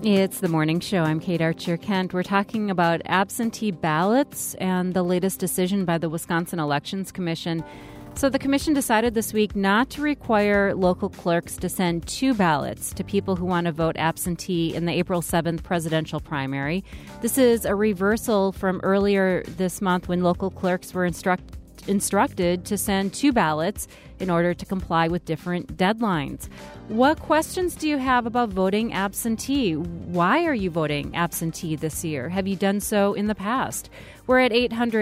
It's the morning show. I'm Kate Archer-Kent. We're talking about absentee ballots and the latest decision by the Wisconsin Elections Commission. So the commission decided this week not to require local clerks to send 2 ballots to people who want to vote absentee in the April 7th presidential primary. This is a reversal from earlier this month when local clerks were instructed to send 2 ballots in order to comply with different deadlines. What questions do you have about voting absentee? Why are you voting absentee this year? Have you done so in the past? We're at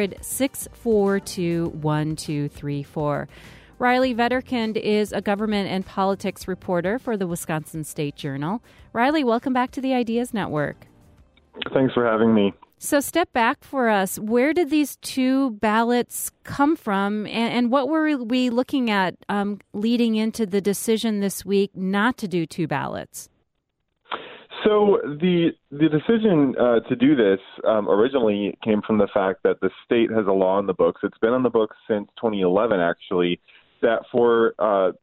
800-642-1234. Riley Vetterkind is a government and politics reporter for the Wisconsin State Journal. Riley, welcome back to the Ideas Network. Thanks for having me. So step back for us. Where did these 2 ballots come from, and what were we looking at leading into the decision this week not to do 2 ballots? So the decision to do this originally came from the fact that the state has a law on the books. It's been on the books since 2011, actually, that for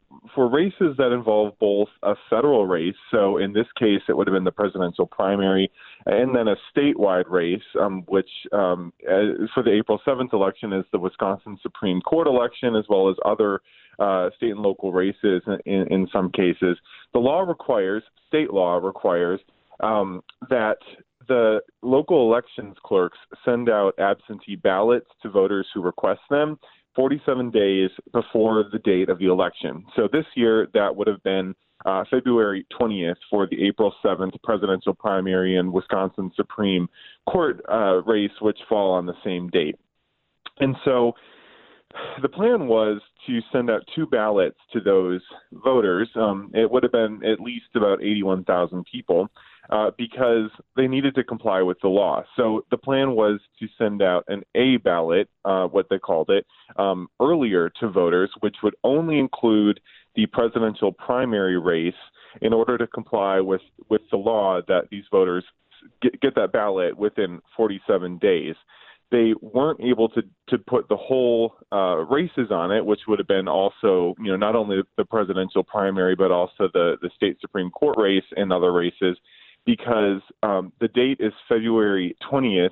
races that involve both a federal race, so in this case it would have been the presidential primary, and then a statewide race, which for the April 7th election is the Wisconsin Supreme Court election, as well as other state and local races in some cases. The law requires, state law requires, that the local elections clerks send out absentee ballots to voters who request them 47 days before the date of the election. So this year, that would have been February 20th for the April 7th presidential primary and Wisconsin Supreme Court race, which fall on the same date. And so the plan was to send out 2 ballots to those voters. It would have been at least about 81,000 people because they needed to comply with the law. So the plan was to send out an A ballot, what they called it, earlier to voters, which would only include the presidential primary race in order to comply with the law that these voters get that ballot within 47 days. They weren't able to put the whole races on it, which would have been also, not only the presidential primary, but also the state Supreme Court race and other races, because the date is February 20th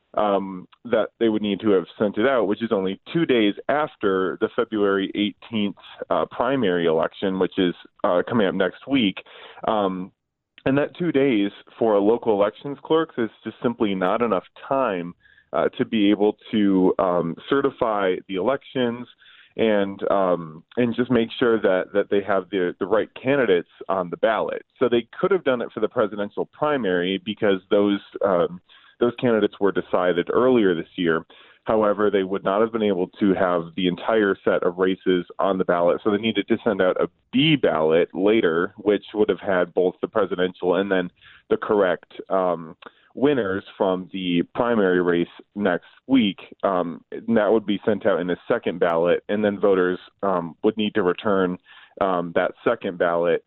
that they would need to have sent it out, which is only 2 days after the February 18th primary election, which is coming up next week. And that 2 days for local elections clerks is just simply not enough time to be able to certify the elections and just make sure that they have the right candidates on the ballot. So they could have done it for the presidential primary because those candidates were decided earlier this year. However, they would not have been able to have the entire set of races on the ballot. So they needed to send out a B ballot later, which would have had both the presidential and then the correct winners from the primary race next week. And that would be sent out in a second ballot, and then voters would need to return that second ballot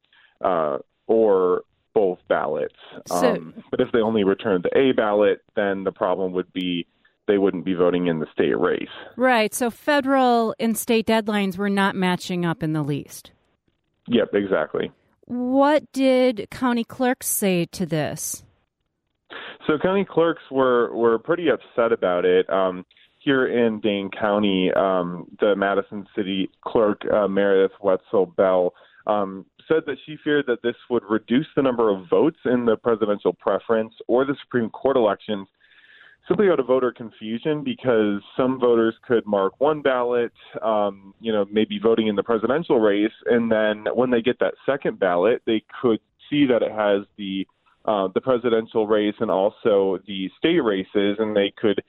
or both ballots. But if they only returned the A ballot, then the problem would be they wouldn't be voting in the state race. Right. So federal and state deadlines were not matching up in the least. Yep, exactly. What did county clerks say to this? So county clerks were pretty upset about it. Here in Dane County, the Madison City Clerk, Meredith Wetzel-Bell, said that she feared that this would reduce the number of votes in the presidential preference or the Supreme Court elections simply out of voter confusion, because some voters could mark one ballot, maybe voting in the presidential race, and then when they get that second ballot, they could see that it has the presidential race and also the state races, and they could,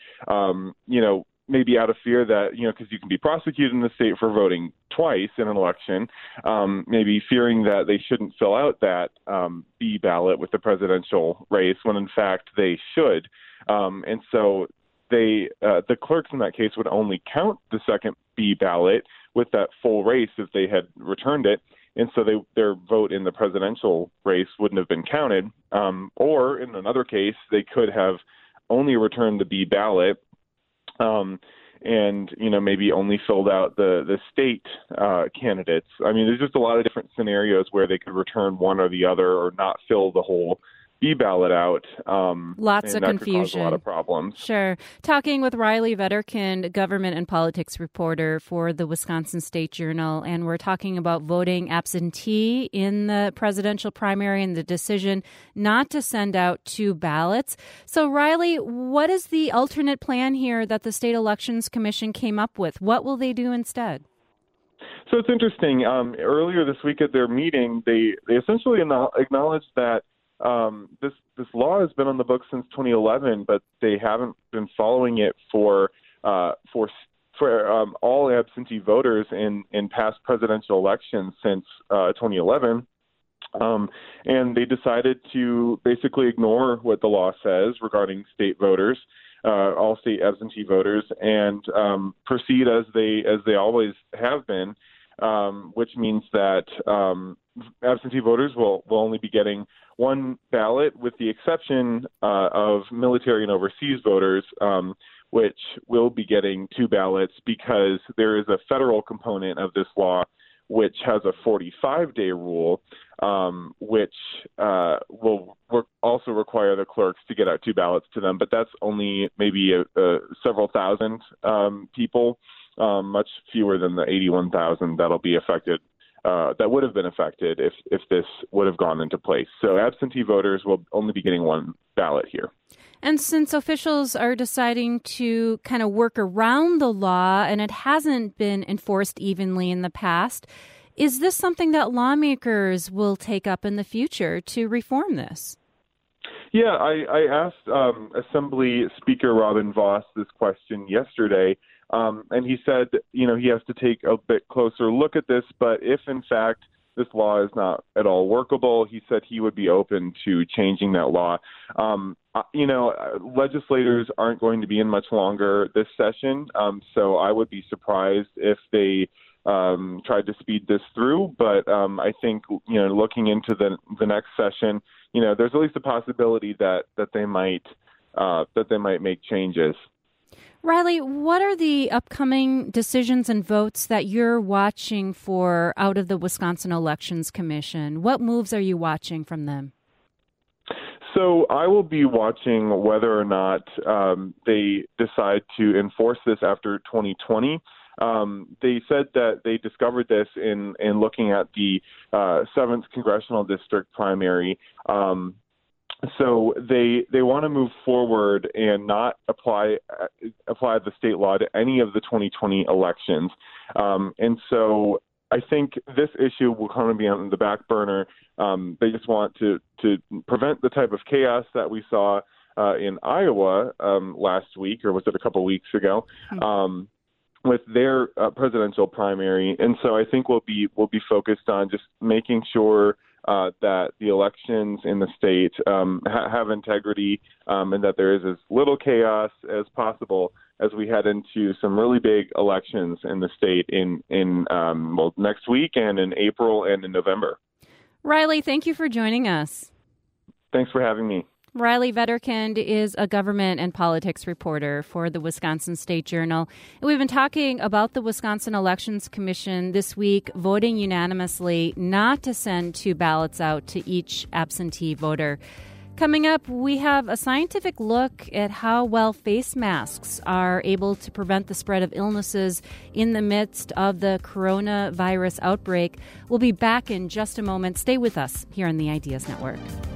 maybe out of fear that, because you can be prosecuted in the state for voting twice in an election, maybe fearing that they shouldn't fill out that B ballot with the presidential race when in fact they should. And so the clerks in that case would only count the second B ballot with that full race if they had returned it. And so their vote in the presidential race wouldn't have been counted. Or in another case, they could have only returned the B ballot and, maybe only filled out the state candidates. I mean, there's just a lot of different scenarios where they could return one or the other or not fill the whole be ballot out. Lots and of that confusion. Could cause a lot of problems. Sure. Talking with Riley Vetterkind, government and politics reporter for the Wisconsin State Journal, and we're talking about voting absentee in the presidential primary and the decision not to send out 2 ballots. So, Riley, what is the alternate plan here that the State Elections Commission came up with? What will they do instead? So it's interesting. Earlier this week at their meeting, they essentially acknowledged that this law has been on the books since 2011, but they haven't been following it for all absentee voters in past presidential elections since 2011. And they decided to basically ignore what the law says regarding state voters, all state absentee voters, and proceed as they always have been, which means that absentee voters will only be getting 1 ballot, with the exception of military and overseas voters, which will be getting 2 ballots because there is a federal component of this law which has a 45-day rule, which will also require the clerks to get out 2 ballots to them. But that's only maybe several thousand people, much fewer than the 81,000 that'll be affected. That would have been affected if this would have gone into place. So absentee voters will only be getting 1 ballot here. And since officials are deciding to kind of work around the law and it hasn't been enforced evenly in the past, is this something that lawmakers will take up in the future to reform this? Yeah, I asked Assembly Speaker Robin Vos this question yesterday, and he said, he has to take a bit closer look at this, but if in fact this law is not at all workable, he said he would be open to changing that law. Legislators aren't going to be in much longer this session, so I would be surprised if they tried to speed this through. But I think, looking into the next session, there's at least a possibility that they might make changes. Riley, what are the upcoming decisions and votes that you're watching for out of the Wisconsin Elections Commission? What moves are you watching from them? So I will be watching whether or not they decide to enforce this after 2020. They said that they discovered this in looking at the 7th Congressional District primary. So they want to move forward and not apply the state law to any of the 2020 elections. And so I think this issue will kind of be on the back burner. They just want to prevent the type of chaos that we saw in Iowa last week, or was it a couple weeks ago, with their presidential primary. And so I think we'll be focused on just making sure that the elections in the state have integrity, and that there is as little chaos as possible as we head into some really big elections in the state in next week and in April and in November. Riley, thank you for joining us. Thanks for having me. Riley Vetterkind is a government and politics reporter for the Wisconsin State Journal. We've been talking about the Wisconsin Elections Commission this week voting unanimously not to send 2 ballots out to each absentee voter. Coming up, we have a scientific look at how well face masks are able to prevent the spread of illnesses in the midst of the coronavirus outbreak. We'll be back in just a moment. Stay with us here on the Ideas Network.